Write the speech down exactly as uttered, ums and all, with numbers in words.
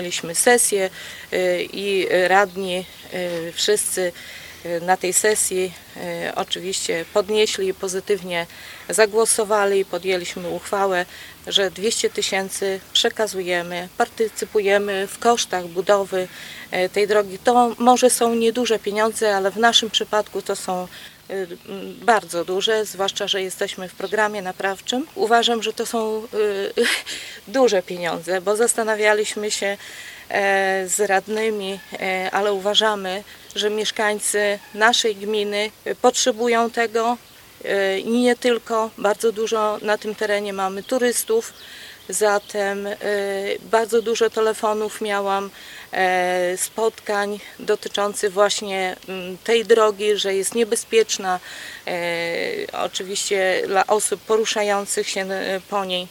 Mieliśmy sesję i radni wszyscy na tej sesji oczywiście podnieśli i pozytywnie zagłosowali i podjęliśmy uchwałę, że dwieście tysięcy przekazujemy, partycypujemy w kosztach budowy tej drogi. To może są nieduże pieniądze, ale w naszym przypadku to są bardzo duże, zwłaszcza że jesteśmy w programie naprawczym. Uważam, że to są duże pieniądze, bo zastanawialiśmy się z radnymi, ale uważamy, że mieszkańcy naszej gminy potrzebują tego i nie tylko. Bardzo dużo na tym terenie mamy turystów, zatem bardzo dużo telefonów miałam, spotkań dotyczących właśnie tej drogi, że jest niebezpieczna, oczywiście dla osób poruszających się po niej.